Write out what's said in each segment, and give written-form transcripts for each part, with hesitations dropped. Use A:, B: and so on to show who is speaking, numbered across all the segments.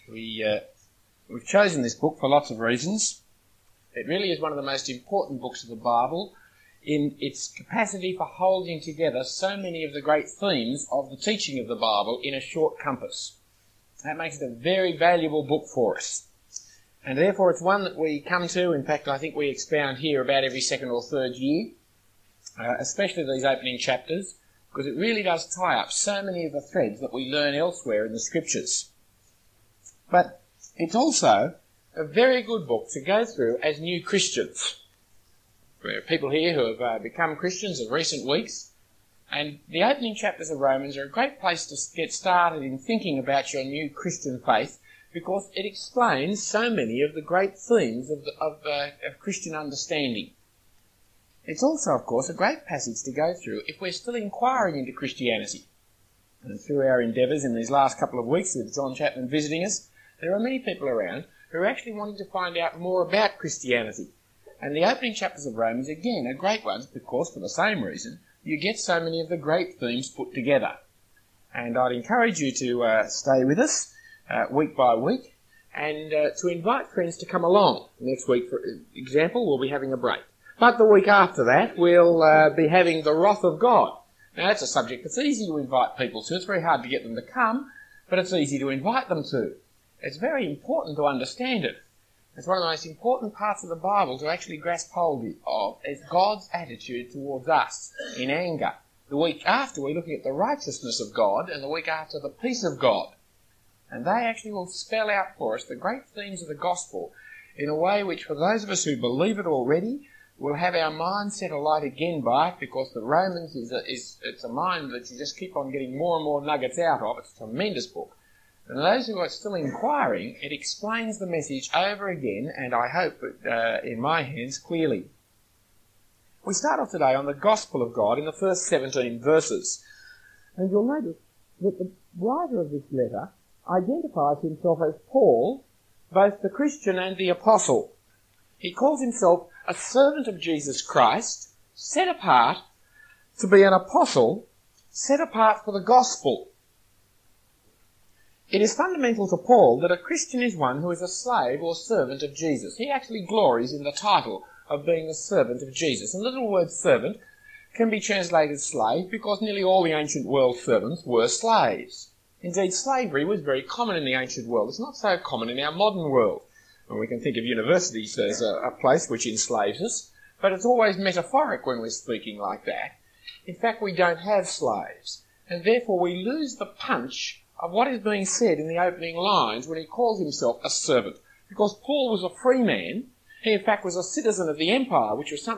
A: We've chosen this book for lots of reasons. It really is one of the most important books of the Bible in its capacity for holding together so many of the great themes of the teaching of the Bible in a short compass. That makes it a very valuable book for us. And therefore it's one that we come to, in fact I think we expound here about every second or third year, especially these opening chapters, because it really does tie up so many of the threads that we learn elsewhere in the Scriptures. But it's also a very good book to go through as new Christians. There are people here who have become Christians in recent weeks, and the opening chapters of Romans are a great place to get started in thinking about your new Christian faith, because it explains so many of the great themes of Christian understanding. It's also, of course, a great passage to go through if we're still inquiring into Christianity. And through our endeavours in these last couple of weeks with John Chapman visiting us, there are many people around who are actually wanting to find out more about Christianity. And the opening chapters of Romans, again, are great ones because, for the same reason, you get so many of the great themes put together. And I'd encourage you to stay with us week by week and to invite friends to come along. Next week, for example, we'll be having a break. But the week after that, we'll be having the wrath of God. Now, that's a subject that's easy to invite people to. It's very hard to get them to come, but it's easy to invite them to. It's very important to understand it. It's one of the most important parts of the Bible to actually grasp hold of, is God's attitude towards us in anger. The week after, we're looking at the righteousness of God, and the week after, the peace of God. And they actually will spell out for us the great themes of the gospel in a way which, for those of us who believe it already, will have our mind set alight again by it, because the Romans it's a mind that you just keep on getting more and more nuggets out of. It's a tremendous book. And those who are still inquiring, it explains the message over again, and I hope in my hands clearly. We start off today on the Gospel of God in the first 17 verses. And you'll notice that the writer of this letter identifies himself as Paul, both the Christian and the apostle. He calls himself a servant of Jesus Christ, set apart to be an apostle, set apart for the gospel. It is fundamental to Paul that a Christian is one who is a slave or servant of Jesus. He actually glories in the title of being a servant of Jesus. And the little word servant can be translated slave because nearly all the ancient world servants were slaves. Indeed, slavery was very common in the ancient world. It's not so common in our modern world. And we can think of universities as a place which enslaves us, but it's always metaphoric when we're speaking like that. In fact, we don't have slaves, and therefore we lose the punch of what is being said in the opening lines when he calls himself a servant. Because Paul was a free man, he in fact was a citizen of the empire, which was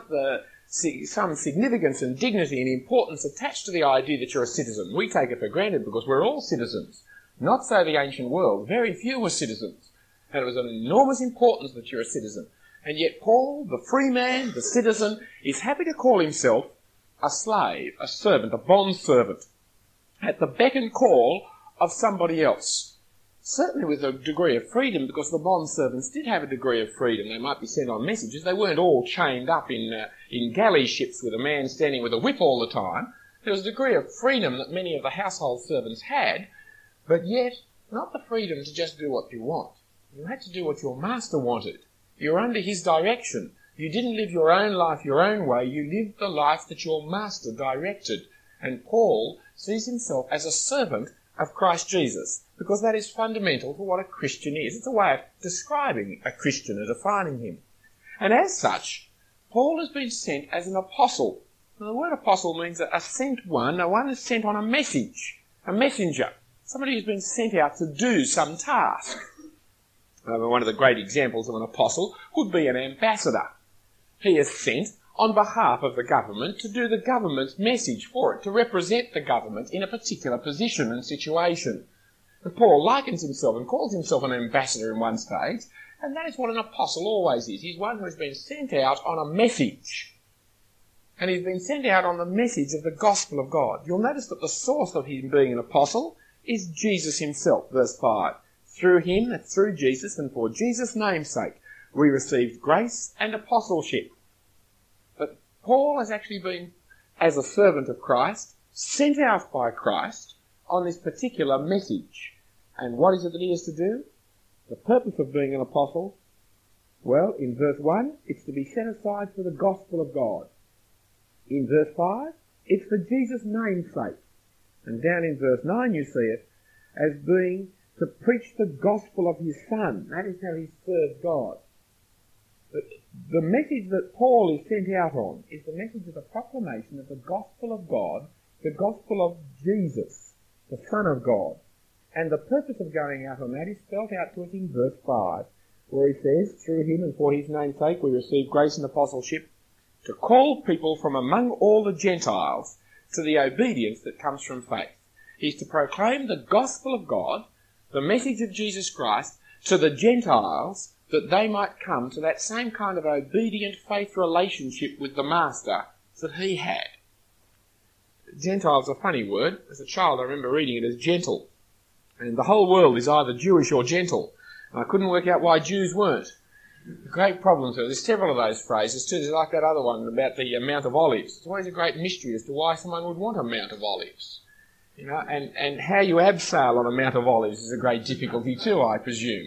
A: some significance and dignity and importance attached to the idea that you're a citizen. We take it for granted because we're all citizens. Not so the ancient world. Very few were citizens. And it was an enormous importance that you're a citizen. And yet Paul, the free man, the citizen, is happy to call himself a slave, a servant, a bond-servant, at the beck and call of somebody else. Certainly with a degree of freedom, because the bond-servants did have a degree of freedom. They might be sent on messages. They weren't all chained up in galley ships with a man standing with a whip all the time. There was a degree of freedom that many of the household servants had, but yet not the freedom to just do what you want. You had to do what your master wanted. You were under his direction. You didn't live your own life your own way. You lived the life that your master directed. And Paul sees himself as a servant of Christ Jesus, because that is fundamental to what a Christian is. It's a way of describing a Christian and defining him. And as such, Paul has been sent as an apostle. Now, the word apostle means a sent one, one who's sent on a message, a messenger, somebody who's been sent out to do some task. One of the great examples of an apostle would be an ambassador. He is sent on behalf of the government to do the government's message for it, to represent the government in a particular position and situation. And Paul likens himself and calls himself an ambassador in one stage, and that is what an apostle always is. He's one who has been sent out on a message. And he's been sent out on the message of the gospel of God. You'll notice that the source of him being an apostle is Jesus himself, verse 5. Through him, through Jesus, and for Jesus' name's sake, we received grace and apostleship. But Paul has actually been, as a servant of Christ, sent out by Christ on this particular message. And what is it that he has to do? The purpose of being an apostle, well, in verse 1, it's to be set aside for the gospel of God. In verse 5, it's for Jesus' name's sake. And down in verse 9 you see it as being to preach the gospel of his Son. That is how he served God. But the message that Paul is sent out on is the message of the proclamation of the gospel of God, the gospel of Jesus, the Son of God. And the purpose of going out on that is spelt out to us in verse 5, where he says, through him and for his name's sake we receive grace and apostleship, to call people from among all the Gentiles to the obedience that comes from faith. He's to proclaim the gospel of God, the message of Jesus Christ, to the Gentiles, that they might come to that same kind of obedient faith relationship with the Master that he had. Gentile's a funny word. As a child I remember reading it as gentle. And the whole world is either Jewish or gentle. And I couldn't work out why Jews weren't. Great problems. There's several of those phrases too. There's like that other one about the Mount of Olives. It's always a great mystery as to why someone would want a Mount of Olives. You know, and how you abseil on a Mount of Olives is a great difficulty too, I presume.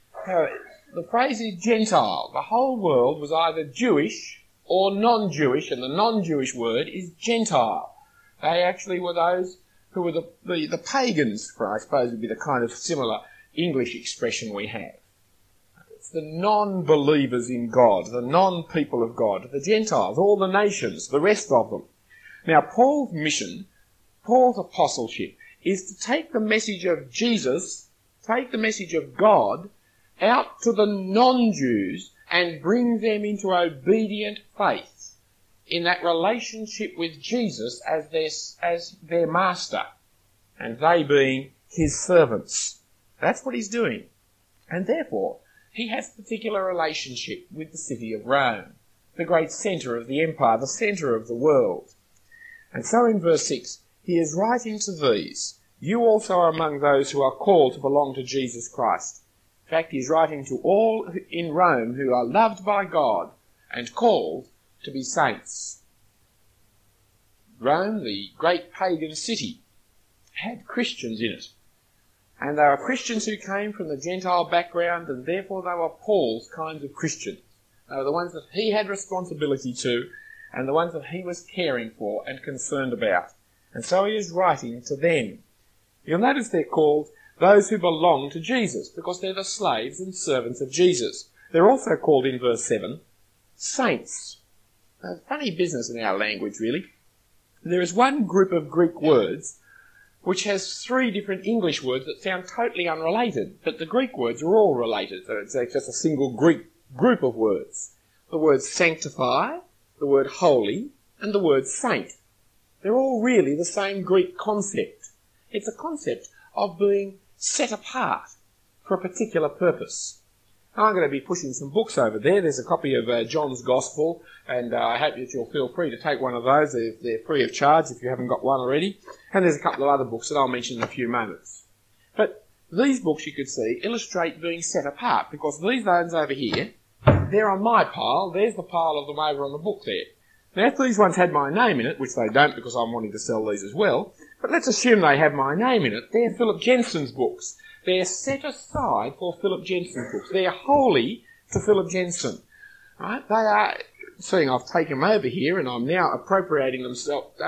A: The phrase is Gentile. The whole world was either Jewish or non-Jewish, and the non-Jewish word is Gentile. They actually were those who were the pagans, for I suppose would be the kind of similar English expression we have. It's the non-believers in God, the non-people of God, the Gentiles, all the nations, the rest of them. Now, Paul's mission, Paul's apostleship, is to take the message of Jesus, take the message of God, out to the non-Jews and bring them into obedient faith in that relationship with Jesus as their master, and they being his servants. That's what he's doing. And therefore, he has a particular relationship with the city of Rome, the great centre of the empire, the centre of the world. And so in verse 6, he is writing to these, you also are among those who are called to belong to Jesus Christ. In fact, he is writing to all in Rome who are loved by God and called to be saints. Rome, the great pagan city, had Christians in it. And they were Christians who came from the Gentile background, and therefore they were Paul's kinds of Christians. They were the ones that he had responsibility to, and the ones that he was caring for and concerned about. And so he is writing to them. You'll notice they're called those who belong to Jesus, because they're the slaves and servants of Jesus. They're also called in verse 7, saints. A funny business in our language, really. There is one group of Greek words which has three different English words that sound totally unrelated, but the Greek words are all related, so it's just a single Greek group of words. The word sanctify, the word holy, and the word saint. They're all really the same Greek concept. It's a concept of being set apart for a particular purpose. I'm going to be pushing some books over there. There's a copy of John's Gospel, and I hope that you'll feel free to take one of those. They're free of charge if you haven't got one already. And there's a couple of other books that I'll mention in a few moments. But these books, you could see, illustrate being set apart, because these ones over here, they're on my pile. There's the pile of them over on the book there. Now, if these ones had my name in it, which they don't because I'm wanting to sell these as well, but let's assume they have my name in it, they're Philip Jensen's books. They're set aside for Philip Jensen's books. They're holy to Philip Jensen. Right? They are, seeing I've taken them over here and I'm now appropriating them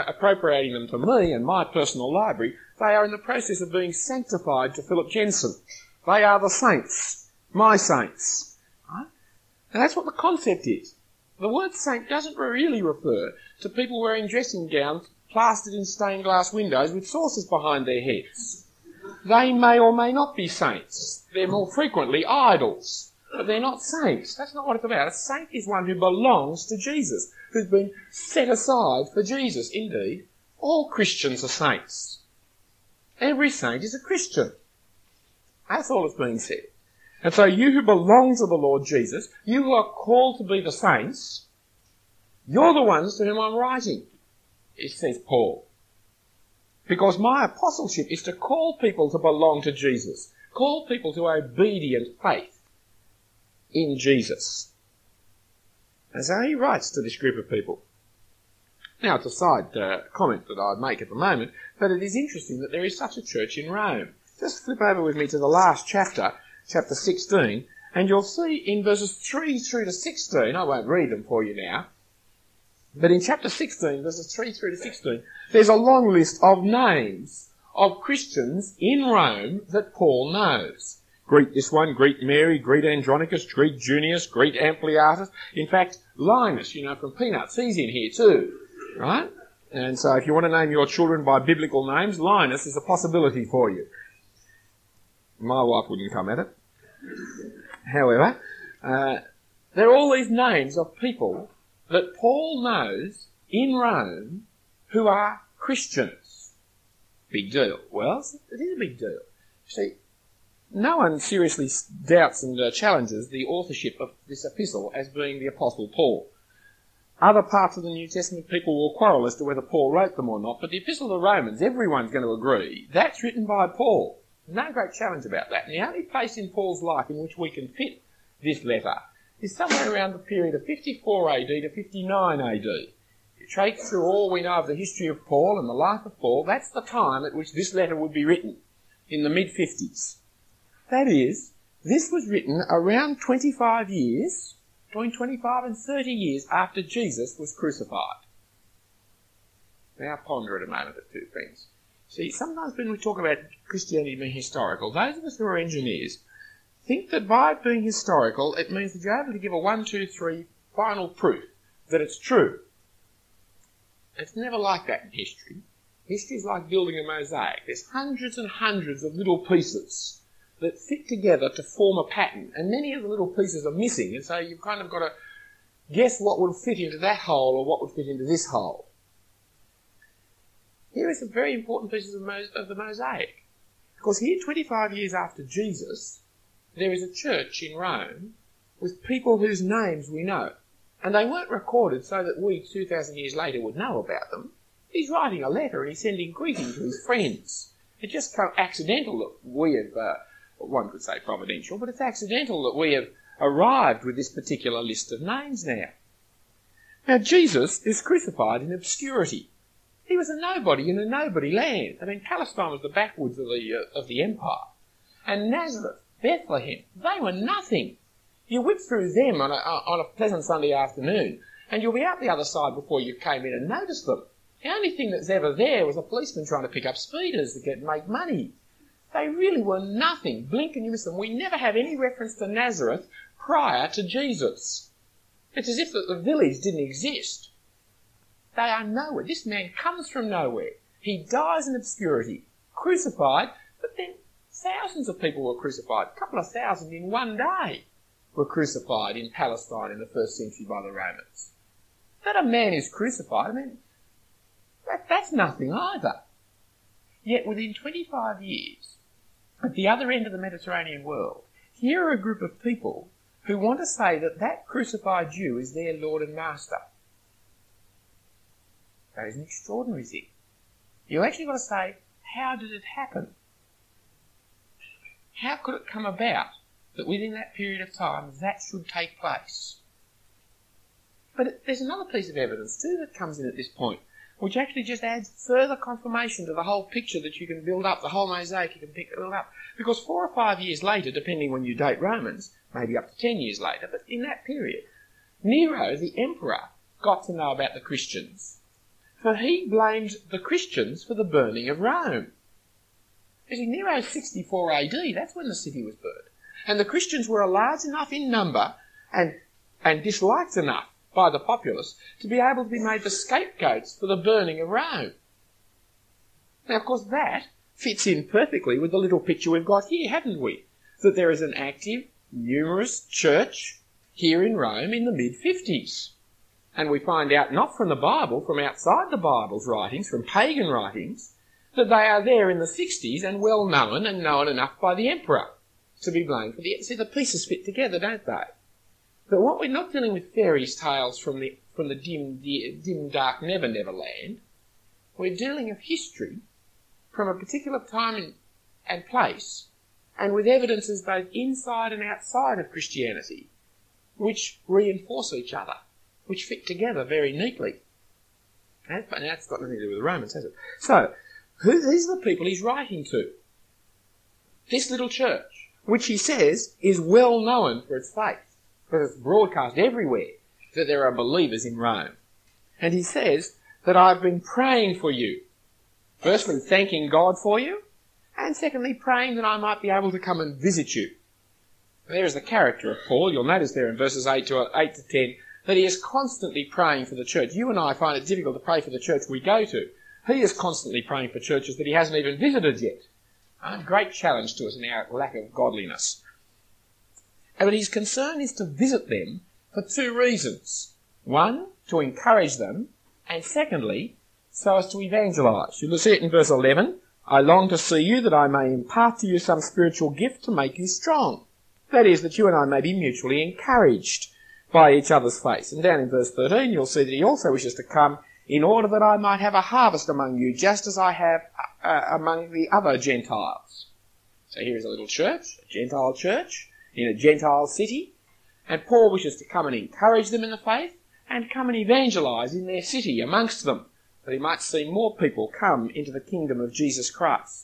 A: to me and my personal library, they are in the process of being sanctified to Philip Jensen. They are the saints, my saints. Right? And that's what the concept is. The word saint doesn't really refer to people wearing dressing gowns plastered in stained glass windows with saucers behind their heads. They may or may not be saints. They're more frequently idols, but they're not saints. That's not what it's about. A saint is one who belongs to Jesus, who's been set aside for Jesus. Indeed, all Christians are saints. Every saint is a Christian. That's all that's being said. And so you who belong to the Lord Jesus, you who are called to be the saints, you're the ones to whom I'm writing, it says Paul. Because my apostleship is to call people to belong to Jesus, call people to obedient faith in Jesus. And so he writes to this group of people. Now, it's a side comment that I'd make at the moment, but it is interesting that there is such a church in Rome. Just flip over with me to the last chapter, chapter 16, and you'll see in verses 3 through to 16, I won't read them for you now, but in chapter 16, verses 3 through to 16, there's a long list of names of Christians in Rome that Paul knows. Greet this one, greet Mary, greet Andronicus, greet Junius, greet Ampliatus. In fact, Linus, from Peanuts, he's in here too, right? And so if you want to name your children by biblical names, Linus is a possibility for you. My wife wouldn't come at it. However, there are all these names of people that Paul knows in Rome who are Christians. Big deal. Well, it is a big deal. See, no one seriously doubts and challenges the authorship of this epistle as being the Apostle Paul. Other parts of the New Testament people will quarrel as to whether Paul wrote them or not, but the Epistle to the Romans, everyone's going to agree, that's written by Paul. No great challenge about that. And the only place in Paul's life in which we can fit this letter is somewhere around the period of 54 AD to 59 AD. You take through all we know of the history of Paul and the life of Paul, that's the time at which this letter would be written, in the mid-50s. That is, this was written around 25 years, between 25 and 30 years after Jesus was crucified. Now ponder it a moment or two, friends. See, sometimes when we talk about Christianity being historical, those of us who are engineers think that by it being historical, it means that you're able to give a 1, 2, 3 final proof that it's true. It's never like that in history. History is like building a mosaic. There's hundreds and hundreds of little pieces that fit together to form a pattern, and many of the little pieces are missing, and so you've kind of got to guess what would fit into that hole or what would fit into this hole. Here are some very important pieces of the mosaic, because here, 25 years after Jesus, there is a church in Rome with people whose names we know, and they weren't recorded so that we, 2,000 years later, would know about them. He's writing a letter and he's sending greeting to his friends. It's just accidental that we have... one could say providential, but it's accidental that we have arrived with this particular list of names now. Now, Jesus is crucified in obscurity. He was a nobody in a nobody land. I mean, Palestine was the backwoods of the empire. And Nazareth, Bethlehem, they were nothing. You whip through them on a pleasant Sunday afternoon, and you'll be out the other side before you came in and noticed them. The only thing that's ever there was a policeman trying to pick up speeders to make money. They really were nothing. Blink and you miss them. We never have any reference to Nazareth prior to Jesus. It's as if the village didn't exist. They are nowhere. This man comes from nowhere. He dies in obscurity, crucified, but then thousands of people were crucified. A couple of thousand in one day were crucified in Palestine in the first century by the Romans. That a man is crucified, I mean, that's nothing either. Yet within 25 years, at the other end of the Mediterranean world, here are a group of people who want to say that that crucified Jew is their Lord and Master. That is an extraordinary thing. You actually got to say, how did it happen? How could it come about that within that period of time that should take place? But there's another piece of evidence too that comes in at this point, which actually just adds further confirmation to the whole picture that you can build up, the whole mosaic you can build up. Because 4 or 5 years later, depending when you date Romans, maybe up to 10 years later, but in that period, Nero, the emperor, got to know about the Christians. For he blamed the Christians for the burning of Rome. You see, Nero's 64 AD, that's when the city was burned. And the Christians were large enough in number and disliked enough by the populace to be able to be made the scapegoats for the burning of Rome. Now, of course, that fits in perfectly with the little picture we've got here, haven't we? That there is an active, numerous church here in Rome in the mid-50s. And we find out not from the Bible, from outside the Bible's writings, from pagan writings, that they are there in the 60s and well known and known enough by the emperor to be blamed for the... See, the pieces fit together, don't they? But what we're not dealing with fairy tales from the dim, dark never land. We're dealing with history from a particular time and place, and with evidences both inside and outside of Christianity, which reinforce each other, which fit together very neatly. And that's got nothing to do with the Romans, has it? So, these are the people he's writing to. This little church, which he says is well known for its faith, because it's broadcast everywhere that there are believers in Rome. And he says that I've been praying for you. Firstly, thanking God for you, and secondly, praying that I might be able to come and visit you. There is the character of Paul. You'll notice there in verses 8 to 10 that he is constantly praying for the church. You and I find it difficult to pray for the church we go to. He is constantly praying for churches that he hasn't even visited yet. A great challenge to us in our lack of godliness. But his concern is to visit them for two reasons. One, to encourage them, and secondly, so as to evangelise. You'll see it in verse 11. I long to see you that I may impart to you some spiritual gift to make you strong. That is, that you and I may be mutually encouraged by each other's faith. And down in verse 13 you'll see that he also wishes to come in order that I might have a harvest among you, just as I have among the other Gentiles. So here is a little church, a Gentile church, in a Gentile city, and Paul wishes to come and encourage them in the faith and come and evangelise in their city amongst them, that he might see more people come into the kingdom of Jesus Christ.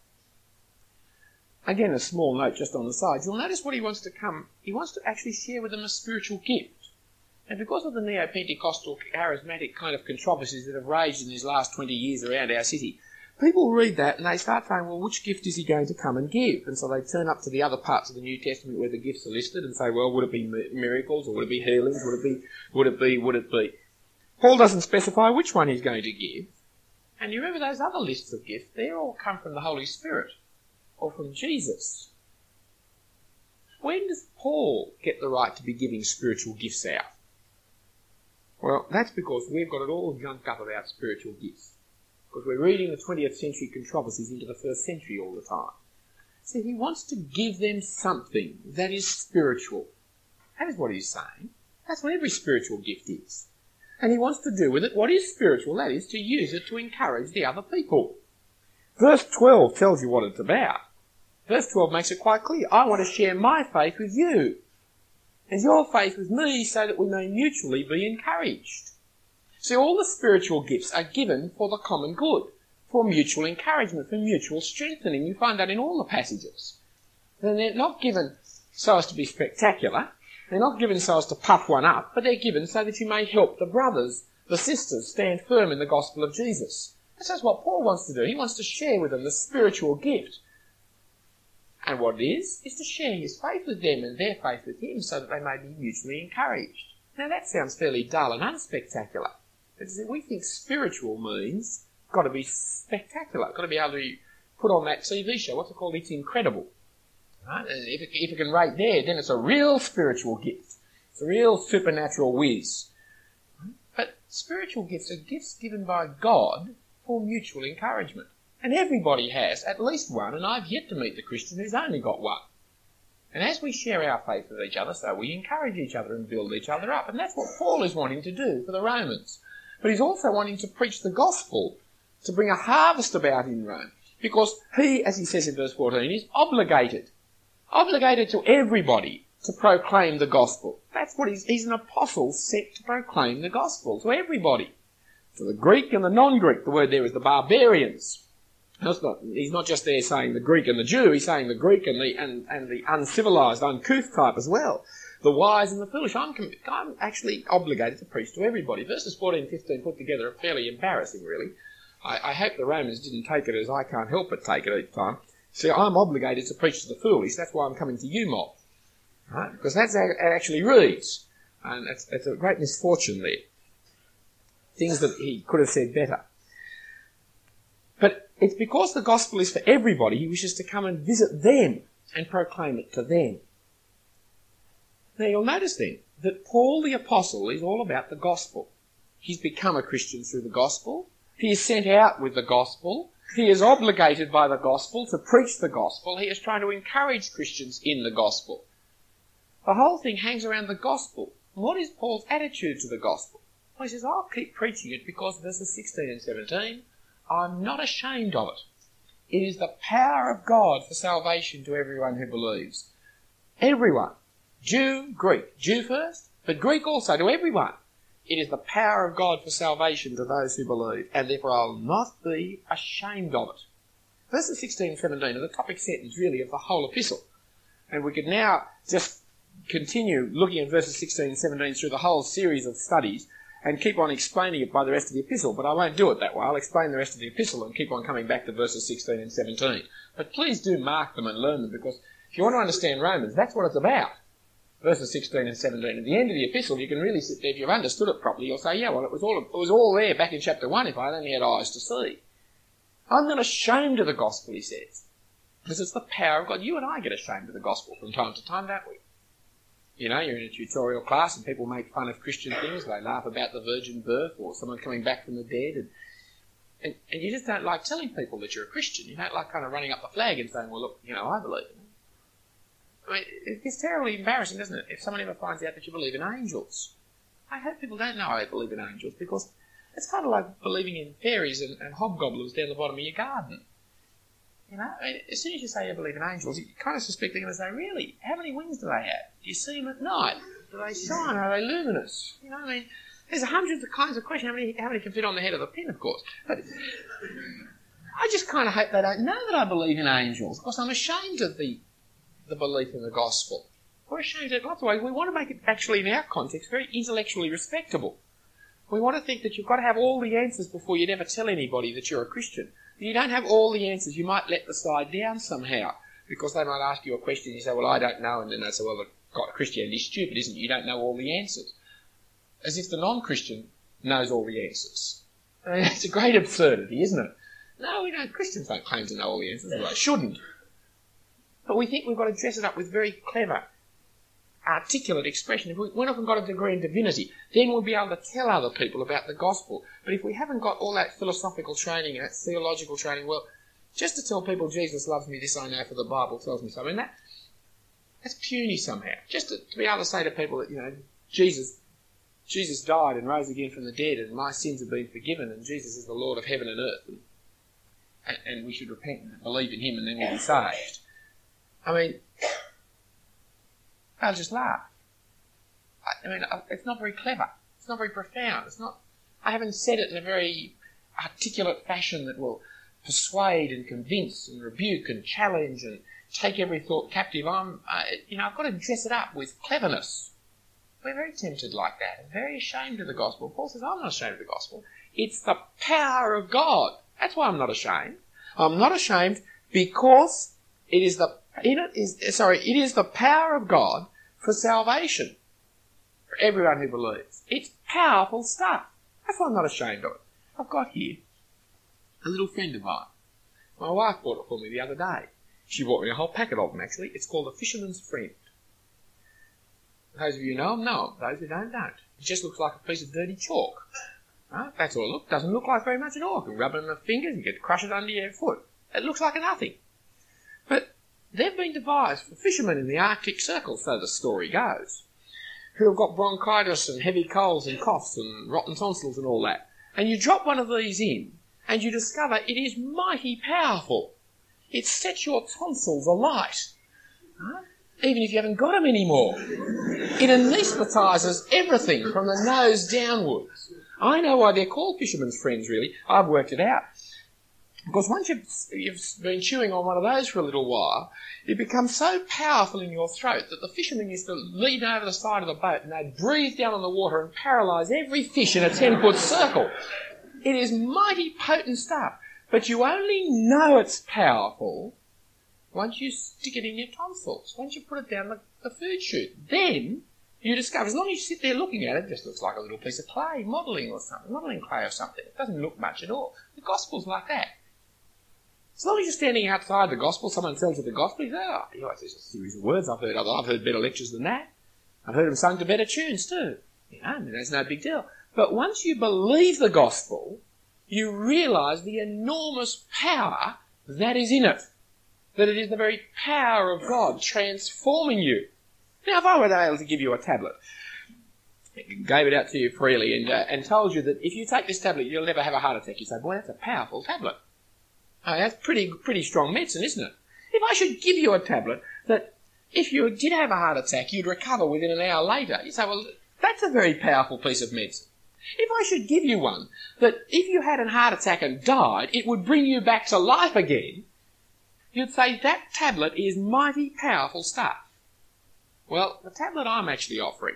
A: Again, a small note just on the side. You'll notice what he wants to come. He wants to actually share with them a spiritual gift. And because of the neo-Pentecostal charismatic kind of controversies that have raged in these last 20 years around our city, people read that and they start saying, well, which gift is he going to come and give? And so they turn up to the other parts of the New Testament where the gifts are listed and say, well, would it be miracles or would it be healings? Would it be? Paul doesn't specify which one he's going to give. And you remember those other lists of gifts, they all come from the Holy Spirit or from Jesus. When does Paul get the right to be giving spiritual gifts out? Well, that's because we've got it all junked up about spiritual gifts. Because we're reading the 20th century controversies into the first century all the time. So he wants to give them something that is spiritual. That is what he's saying. That's what every spiritual gift is. And he wants to do with it what is spiritual, that is, to use it to encourage the other people. Verse 12 tells you what it's about. Verse 12 makes it quite clear. I want to share my faith with you, and your faith with me, so that we may mutually be encouraged. See, all the spiritual gifts are given for the common good, for mutual encouragement, for mutual strengthening. You find that in all the passages. And they're not given so as to be spectacular. They're not given so as to puff one up, but they're given so that you may help the brothers, the sisters, stand firm in the gospel of Jesus. That's what Paul wants to do. He wants to share with them the spiritual gift. And what it is to share his faith with them and their faith with him so that they may be mutually encouraged. Now that sounds fairly dull and unspectacular. But we think spiritual means got to be spectacular, got to be able to be put on that TV show. What's it called? It's Incredible. Right? And if it can rate there, then it's a real spiritual gift. It's a real supernatural whiz. But spiritual gifts are gifts given by God for mutual encouragement. And everybody has at least one, and I've yet to meet the Christian who's only got one. And as we share our faith with each other, so we encourage each other and build each other up. And that's what Paul is wanting to do for the Romans. But he's also wanting to preach the gospel, to bring a harvest about in Rome. Because he, as he says in verse 14, is obligated to everybody to proclaim the gospel. That's what he's an apostle set to proclaim the gospel to everybody. To the Greek and the non-Greek. The word there is the barbarians. He's not just there saying the Greek and the Jew, he's saying the Greek and the uncivilized, uncouth type as well. The wise and the foolish. I'm actually obligated to preach to everybody. Verses 14 and 15 put together are fairly embarrassing, really. I hope the Romans didn't take it as I can't help but take it each time. See, I'm obligated to preach to the foolish. That's why I'm coming to you, mob. Right? Because that's how it actually reads. And it's a great misfortune there. Things that he could have said better. But it's because the gospel is for everybody, he wishes to come and visit them and proclaim it to them. Now you'll notice then that Paul the Apostle is all about the gospel. He's become a Christian through the gospel. He is sent out with the gospel. He is obligated by the gospel to preach the gospel. He is trying to encourage Christians in the gospel. The whole thing hangs around the gospel. What is Paul's attitude to the gospel? Well, he says, I'll keep preaching it because verses 16 and 17, I'm not ashamed of it. It is the power of God for salvation to everyone who believes. Everyone. Jew, Greek. Jew first, but Greek also, to everyone. It is the power of God for salvation to those who believe, and therefore I'll not be ashamed of it. Verses 16 and 17 are the topic sentence, really, of the whole epistle. And we could now just continue looking at verses 16 and 17 through the whole series of studies and keep on explaining it by the rest of the epistle, but I won't do it that way. I'll explain the rest of the epistle and keep on coming back to verses 16 and 17. But please do mark them and learn them, because if you want to understand Romans, that's what it's about. Verses 16 and 17. At the end of the epistle, you can really sit there. If you've understood it properly, you'll say, yeah, well, it was all there back in chapter 1 if I only had eyes to see. I'm not ashamed of the gospel, he says, because it's the power of God. You and I get ashamed of the gospel from time to time, don't we? You know, you're in a tutorial class and people make fun of Christian things. They laugh about the virgin birth or someone coming back from the dead. And you just don't like telling people that you're a Christian. You don't like kind of running up the flag and saying, well, look, you know, I believe in it. I mean, it's terribly embarrassing, doesn't it, if someone ever finds out that you believe in angels. I hope people don't know I believe in angels, because it's kind of like believing in fairies and hobgoblins down the bottom of your garden. You know, I mean, as soon as you say you believe in angels, you kind of suspect they're going to say, really? How many wings do they have? Do you see them at night? Do they shine? Are they luminous? You know, I mean, there's hundreds of kinds of questions. How many can fit on the head of a pin, of course? But I just kind of hope they don't know that I believe in angels, because I'm ashamed of the belief in the gospel. We're ashamed of lots of ways. We want to make it, actually, in our context, very intellectually respectable. We want to think that you've got to have all the answers before you'd ever tell anybody that you're a Christian. If you don't have all the answers, you might let the side down somehow, because they might ask you a question, you say, well, I don't know, and then they say, well, Christianity's stupid, isn't it? You don't know all the answers. As if the non-Christian knows all the answers. I mean, it's a great absurdity, isn't it? No, we don't. Christians don't claim to know all the answers, well, they shouldn't. But we think we've got to dress it up with very clever, articulate expression. If we're not got a degree in divinity, then we'll be able to tell other people about the gospel. But if we haven't got all that philosophical training and that theological training, well, just to tell people Jesus loves me, this I know, for the Bible tells me so. I mean, that's puny somehow. Just to be able to say to people that, you know, Jesus died and rose again from the dead, and my sins have been forgiven, and Jesus is the Lord of heaven and earth, and we should repent and believe in him, and then we'll be saved. I mean, I'll just laugh. I mean, it's not very clever. It's not very profound. I haven't said it in a very articulate fashion that will persuade and convince and rebuke and challenge and take every thought captive. I've got to dress it up with cleverness. We're very tempted like that and very ashamed of the gospel. Paul says, I'm not ashamed of the gospel. It's the power of God. That's why I'm not ashamed. I'm not ashamed because it is the power of God for salvation for everyone who believes. It's powerful stuff. That's why I'm not ashamed of it. I've got here a little friend of mine. My wife bought it for me the other day. She bought me a whole packet of them, actually. It's called A Fisherman's Friend. Those of you who know them, know them. Those who don't. It just looks like a piece of dirty chalk. Right? That's all it looks. Doesn't look like very much at all. You can rub it on the fingers, you can crush it under your foot. It looks like nothing. But they've been devised for fishermen in the Arctic Circle, so the story goes, who have got bronchitis and heavy colds and coughs and rotten tonsils and all that. And you drop one of these in, and you discover it is mighty powerful. It sets your tonsils alight, right? Even if you haven't got them anymore. It anaesthetises everything from the nose downwards. I know why they're called fishermen's friends, really. I've worked it out. Because once you've been chewing on one of those for a little while, it becomes so powerful in your throat that the fishermen used to lean over the side of the boat and they'd breathe down on the water and paralyse every fish in a 10-foot circle. It is mighty potent stuff. But you only know it's powerful once you stick it in your tonsils, once you put it down the food chute. Then you discover, as long as you sit there looking at it, it just looks like a little piece of clay, modelling clay or something. It doesn't look much at all. The gospel's like that. As long as you're standing outside the gospel, someone tells you the gospel, you say, oh, there's a series of words I've heard better lectures than that. I've heard them sung to better tunes too. That's no big deal. But once you believe the gospel, you realise the enormous power that is in it. That it is the very power of God transforming you. Now, if I were able to give you a tablet, gave it out to you freely and told you that if you take this tablet, you'll never have a heart attack, you say, boy, that's a powerful tablet. That's pretty strong medicine, isn't it? If I should give you a tablet that if you did have a heart attack, you'd recover within an hour later, you say, well, that's a very powerful piece of medicine. If I should give you one that if you had a heart attack and died, it would bring you back to life again, you'd say that tablet is mighty powerful stuff. Well, the tablet I'm actually offering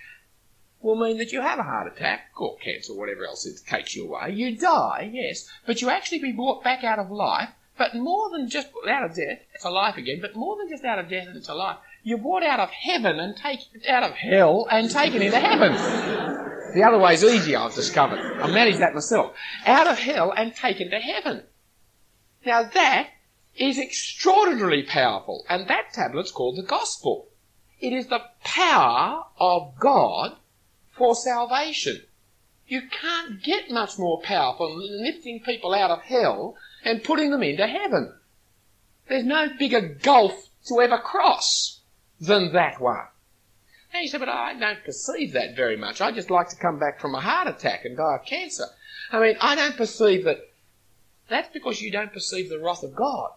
A: will mean that you have a heart attack or cancer or whatever else it takes you away. You die, yes, but you actually be brought back out of life, but more than just out of death, it's a life again, but more than just out of death and it's a life. You're brought out of heaven and out of hell and taken into heaven. The other way's easier, I've discovered. I managed that myself. Out of hell and taken to heaven. Now that is extraordinarily powerful, and that tablet's called the gospel. It is the power of God for salvation. You can't get much more powerful than lifting people out of hell and putting them into heaven. There's no bigger gulf to ever cross than that one. Now you say, but I don't perceive that very much. I just like to come back from a heart attack and die of cancer. I mean, I don't perceive that. That's because you don't perceive the wrath of God.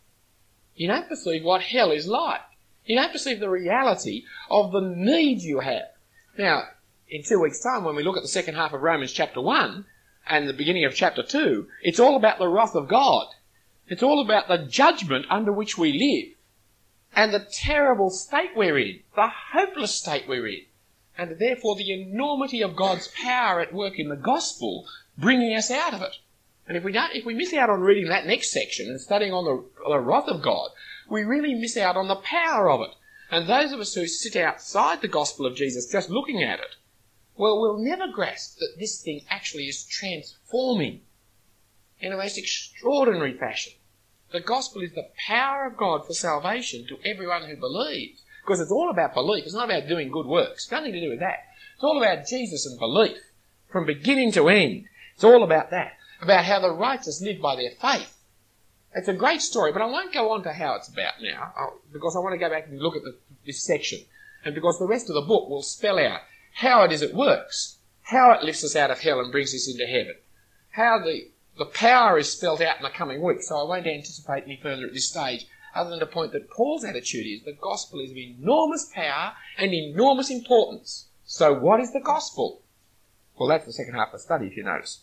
A: You don't perceive what hell is like. You don't perceive the reality of the need you have. Now, in 2 weeks' time, when we look at the second half of Romans chapter 1 and the beginning of chapter 2, it's all about the wrath of God. It's all about the judgment under which we live and the terrible state we're in, the hopeless state we're in, and therefore the enormity of God's power at work in the gospel bringing us out of it. And if we miss out on reading that next section and studying on the wrath of God, we really miss out on the power of it. And those of us who sit outside the gospel of Jesus just looking at it, well, we'll never grasp that this thing actually is transforming in a most extraordinary fashion. The gospel is the power of God for salvation to everyone who believes. Because it's all about belief. It's not about doing good works. It's nothing to do with that. It's all about Jesus and belief from beginning to end. It's all about that. About how the righteous live by their faith. It's a great story, but I won't go on to how it's about now, because I want to go back and look at this section, and because the rest of the book will spell out how it is it works, how it lifts us out of hell and brings us into heaven, how the power is spelled out in the coming week, so I won't anticipate any further at this stage, other than to point that Paul's attitude is the gospel is of enormous power and enormous importance. So what is the gospel? Well, that's the second half of the study, if you notice.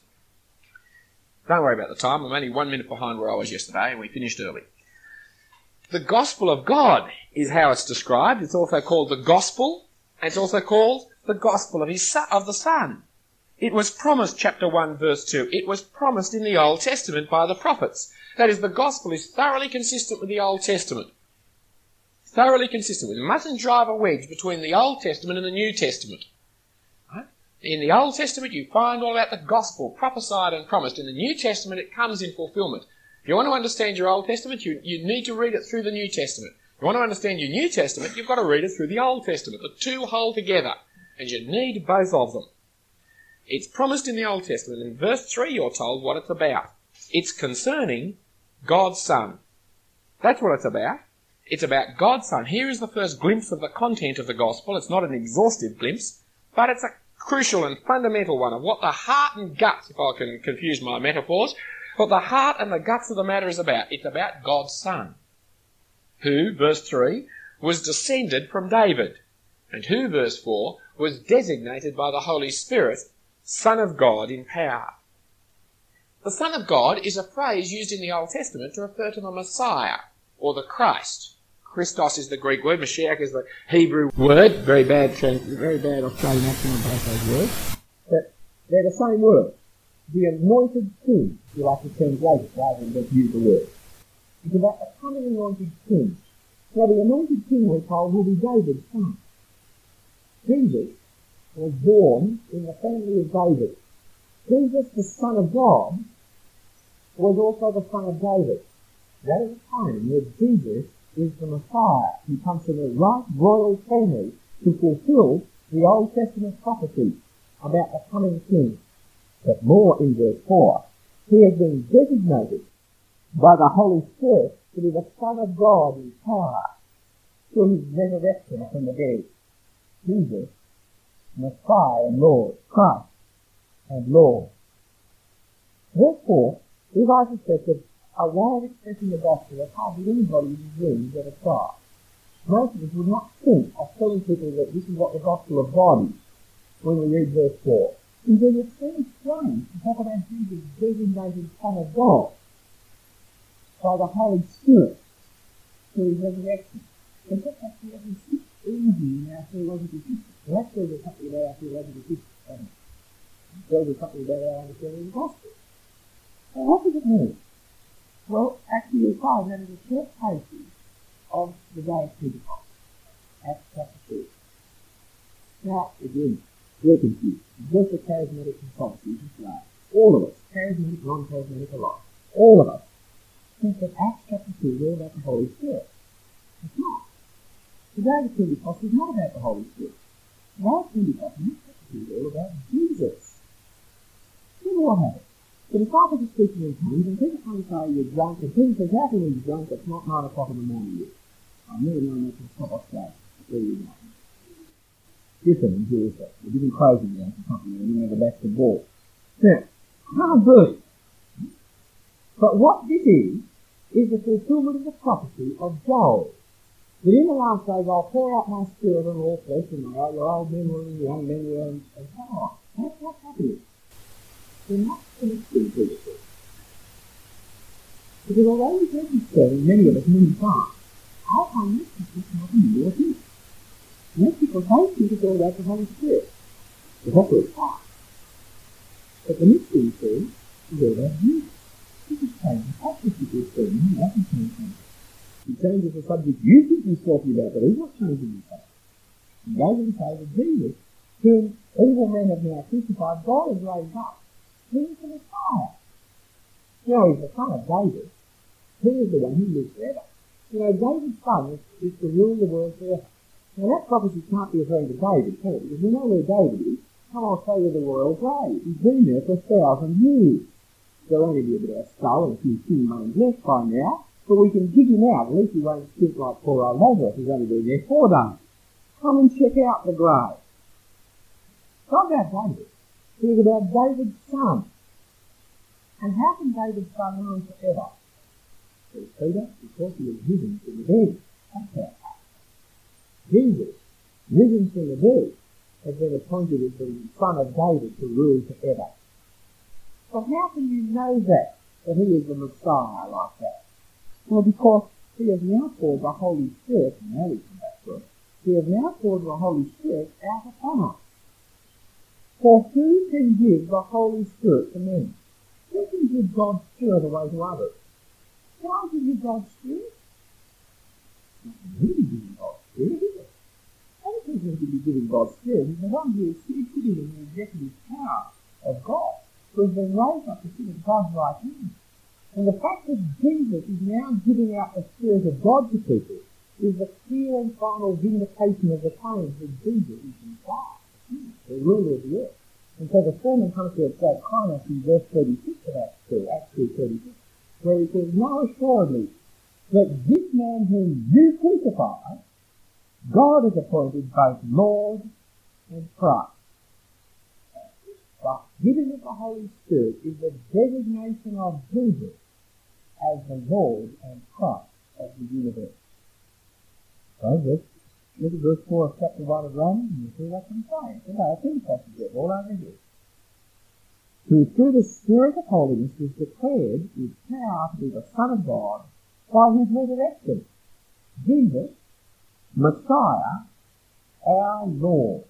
A: Don't worry about the time. I'm only 1 minute behind where I was yesterday, and we finished early. The gospel of God is how it's described. It's also called the gospel, and it's also called the gospel of the Son. It was promised, chapter 1, verse 2. It was promised in the Old Testament by the prophets. That is, the gospel is thoroughly consistent with the Old Testament. Thoroughly consistent. We mustn't drive a wedge between the Old Testament and the New Testament. In the Old Testament, you find all about the gospel, prophesied and promised. In the New Testament, it comes in fulfillment. If you want to understand your Old Testament, you need to read it through the New Testament. If you want to understand your New Testament, you've got to read it through the Old Testament. The two hold together, and you need both of them. It's promised in the Old Testament. In verse 3, you're told what it's about. It's concerning God's Son. That's what it's about. It's about God's Son. Here is the first glimpse of the content of the gospel. It's not an exhaustive glimpse, but it's a crucial and fundamental one of what the heart and guts, if I can confuse my metaphors, what the heart and the guts of the matter is about. It's about God's Son, who, verse 3, was descended from David, and who, verse 4, was designated by the Holy Spirit, Son of God in power. The Son of God is a phrase used in the Old Testament to refer to the Messiah, or the Christ. Christos is the Greek word, Mashiach is the Hebrew word. Very bad Australian accent on both those words. But they're the same word. The anointed king, if you like to translate it rather than just use the word. It's about the coming anointed king. Now the anointed king, we're told, will be David's son. Jesus was born in the family of David. Jesus, the Son of God, was also the son of David. That is a time where Jesus is the Messiah who comes from the right royal family to fulfill the Old Testament prophecy about the coming king. But more in verse 4, he has been designated by the Holy Spirit to be the Son of God in power through his resurrection from the dead. Jesus, Messiah and Lord, Christ and Lord. Verse 4 is, I suspect, a way of expressing the gospel that hardly anybody in this room has ever tried. Most of us would not think of telling people that this is what the gospel of God is when we read verse 4. Because it seems strange to talk about Jesus designated Son of God.
B: by the Holy Spirit through his resurrection. And just like we have easy in our theological system. Well, that's where we're talking about our theological system. Where we're talking about our understanding of the gospel. So what does it mean? Well, actually we find that in the first cases of the day of Pentecost, Acts chapter 2. Now, again, we're confused. Just the charismatic controversies is right. All of us, charismatic, non-charismatic alike, all of us, think that Acts chapter 2 is all about the Holy Spirit. It's not. The day of Pentecost is not about the Holy Spirit. The day of Pentecost is all about Jesus. Remember what happened? The disciples are speaking in tongues, and people come and say you're drunk, and Peter says, how can we be drunk? It's not 9 o'clock in the morning yet. I've never known that to stop us today. Where you know. Different in Jerusalem. We're giving closing down for something, and then go back to the ball. Now, can't be. But what this is the fulfillment of the prophecy of Joel. That in the last days I'll pour out my spirit on all flesh, and your old men will, and young men will, and so on. That's what's happening. We're not connecting to it. Because although we've heard this story, many of us, many times, I find this is just not a new thing. And that's because they think it's all about the Holy Spirit. The whole is fine. But the next thing is all about Jesus. This is changing practice with this thing. He hasn't changed anything. He changes the subject you think he's talking about, but he's not changing the subject. He goes and says that Jesus, whom evil men have now crucified, God has raised up. He is the Messiah. You know, he's the son of David. He is the one who lives forever. You know, David's son is to rule the world forever. Now that prophecy can't be referring to David, can it? Because we know where David is. Come on, say with the royal grave. He's been there for 1,000 years. There'll only be a bit of a skull and a few thin bones left by now, but we can dig him out. At least he won't stink like poor old Lazarus. He's only been there 4 days. Come and check out the grave. It's not about David. It is about David's son. And how can David's son rule forever? Well, Peter, because he was risen from the dead. That's how. Jesus, risen from the dead, has been appointed as the son of David to rule forever. But how can you know that he is the Messiah like that? Well, because he has now poured the Holy Spirit, now we come back to it, he has now poured the Holy Spirit out upon us. For who can give the Holy Spirit to men? Who can give God's Spirit away to others? Can I give you God's Spirit? Not really giving God's Spirit, is it? Only person who can be giving God's Spirit is the one who is sitting in the executive power of God, who has been raised up to sit at God's right hand. And the fact that Jesus is now giving out the Spirit of God to people is the clear and final vindication of the claims that Jesus is in God, the ruler of the earth. And so the sermon comes to a great climax in verse 36 of Acts 2:36, where he says, "Know assuredly that this man whom you crucified, God has appointed both Lord and Christ." The giving of the Holy Spirit is the designation of Jesus as the Lord and Christ of the universe. So let's look at verse 4 of chapter 1 of Romans and see what I'm saying. Today, I think I should get all over here. Who through the Spirit of holiness was declared with power to be the Son of God by his resurrection. Jesus, Messiah, our Lord.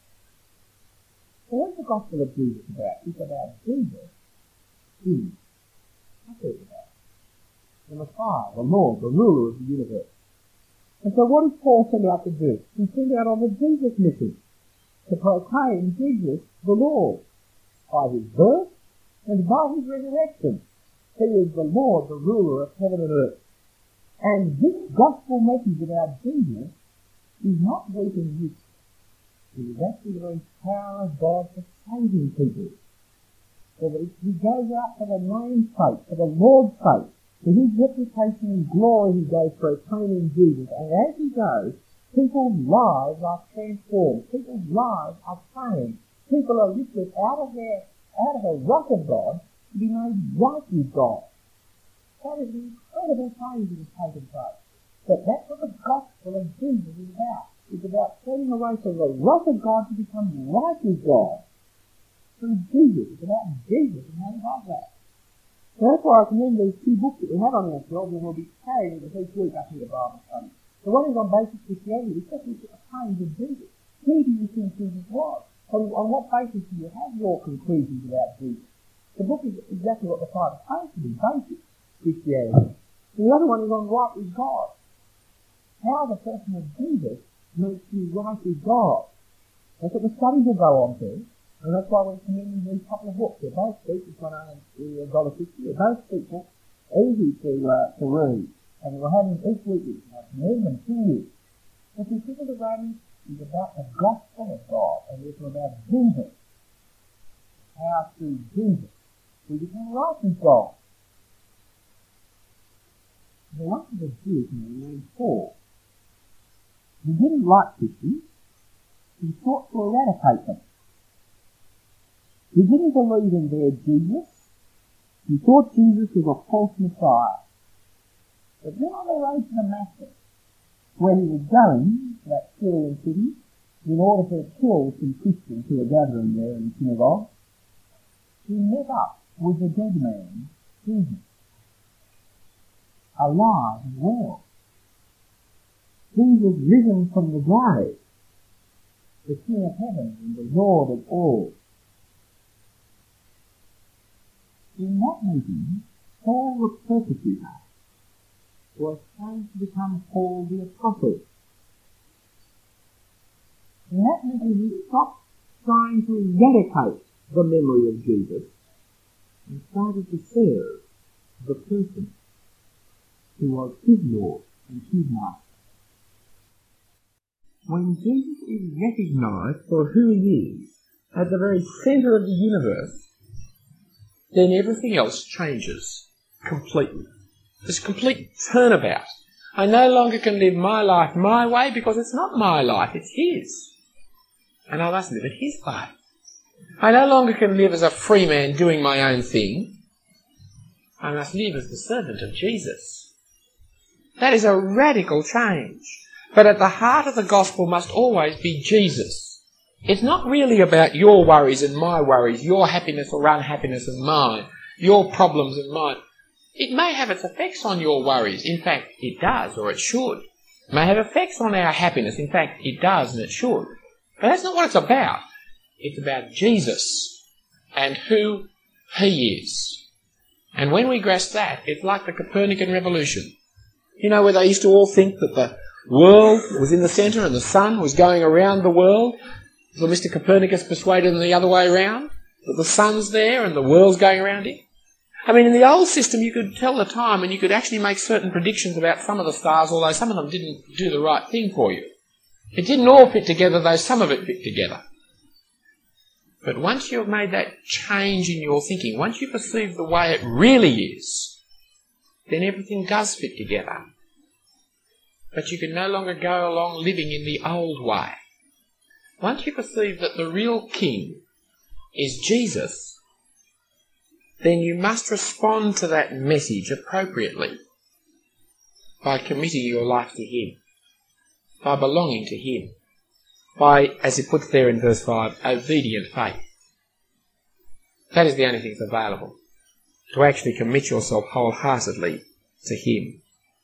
B: So what's the gospel of Jesus about? It's about Jesus, King. That's what it's about. The Messiah, the Lord, the ruler of the universe. And so what is Paul sent out to do? He sent out on the Jesus mission, to proclaim Jesus the Lord, by his birth and by his resurrection. He is the Lord, the ruler of heaven and earth. And this gospel message about Jesus is not weak and weak. It is actually the very power of God for saving people. So that he goes out for the name's sake, for the Lord's sake, for his reputation and glory he goes proclaiming Jesus. And as he goes, people's lives are transformed. People's lives are changed. People are lifted out of the wrath of God to be made right with God. That is an incredible change that has taken place. But that's what the gospel of Jesus is about. It's about turning away from the wrath of God to become right with God. Through Jesus. It's about Jesus and how he does that. So that's why I commend these two books that we have on our shelves, and we'll be carrying them each week up in the Bible study. The one is on basic Christianity, it's just a claims of Jesus. Who do you think Jesus was? On what basis do you have your conclusions about Jesus? The book is exactly what the title claims to be, basic Christianity. The other one is on right with God. How the person of Jesus makes you right with God. That's what the studies will go on to, and that's why we're commending these couple of books. They're both cheap, it's $1.60. They're both cheap books, easy to read, and we'll have them each week. I'll commend them to you. But the book of the Romans is about the gospel of God, and it's about Jesus. How through Jesus we become right with God. The life of the Jews named Paul. He didn't like Christians. He sought to eradicate them. He didn't believe in their Jesus. He thought Jesus was a false Messiah. But then on the road to Damascus, where he was going to that Syrian city in order to kill some Christians who were gathering there in the synagogue, he met up with the dead man, Jesus, alive and well. Jesus risen from the grave, the King of heaven and the Lord of all. In that meeting, Paul the persecutor was trying to become Paul the apostle. In that meeting, he stopped trying to eradicate the memory of Jesus and started to serve the person who was his Lord and his Master. When Jesus is recognized for who he is at the very center of the universe, then everything else changes completely. There's a complete turnabout. I no longer can live my life my way because it's not my life, it's his. And I must live it his way. I no longer can live as a free man doing my own thing. I must live as the servant of Jesus. That is a radical change. But at the heart of the gospel must always be Jesus. It's not really about your worries and my worries, your happiness or unhappiness and mine, your problems and mine. It may have its effects on your worries. In fact, it does, or it should. It may have effects on our happiness. In fact, it does and it should. But that's not what it's about. It's about Jesus and who he is. And when we grasp that, it's like the Copernican revolution. You know, where they used to all think that the world was in the centre and the sun was going around the world? So Mr. Copernicus persuaded them the other way around, that the sun's there and the world's going around it. I mean, in the old system you could tell the time and you could actually make certain predictions about some of the stars, although some of them didn't do the right thing for you. It didn't all fit together, though some of it fit together. But once you've made that change in your thinking, once you perceive the way it really is, then everything does fit together. But you can no longer go along living in the old way. Once you perceive that the real king is Jesus, then you must respond to that message appropriately by committing your life to him, by belonging to him, by, as it puts there in verse 5, obedient faith. That is the only thing that's available, to actually commit yourself wholeheartedly to him.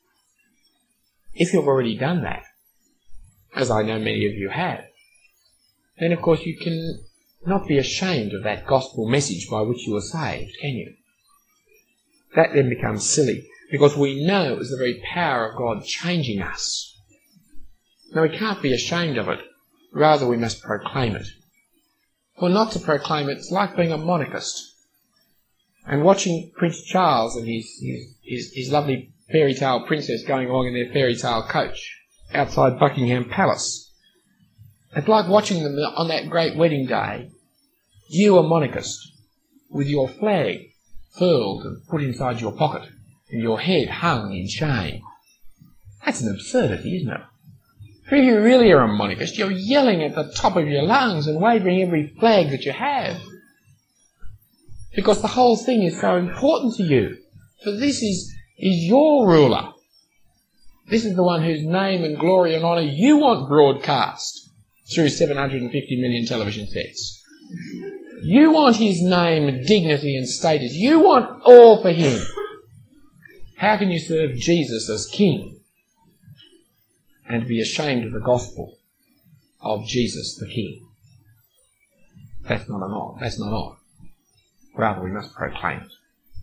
B: If you've already done that, as I know many of you have, then of course you can not be ashamed of that gospel message by which you were saved, can you? That then becomes silly, because we know it was the very power of God changing us. Now we can't be ashamed of it, rather we must proclaim it. Well, not to proclaim it, it's like being a monarchist and watching Prince Charles and his lovely fairy tale princess going along in their fairy tale coach outside Buckingham Palace. It's like watching them on that great wedding day, you a monarchist, with your flag furled and put inside your pocket and your head hung in shame. That's an absurdity, isn't it? If you really are a monarchist, you're yelling at the top of your lungs and waving every flag that you have. Because the whole thing is so important to you. For this is your ruler. This is the one whose name and glory and honour you want broadcast through 750 million television sets.
A: You want his name, dignity and status. You want all for him. How can you serve Jesus as King and be ashamed of the gospel of Jesus the King? That's not on. Rather, we must proclaim it.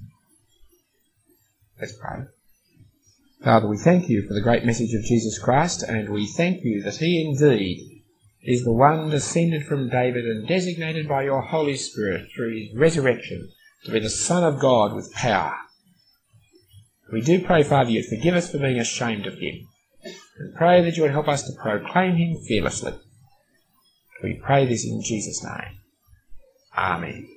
A: Let's pray. Father, we thank you for the great message of Jesus Christ, and we thank you that he indeed is the one descended from David and designated by your Holy Spirit through his resurrection to be the Son of God with power. We do pray, Father, you'd forgive us for being ashamed of him, and pray that you would help us to proclaim him fearlessly. We pray this in Jesus' name. Amen.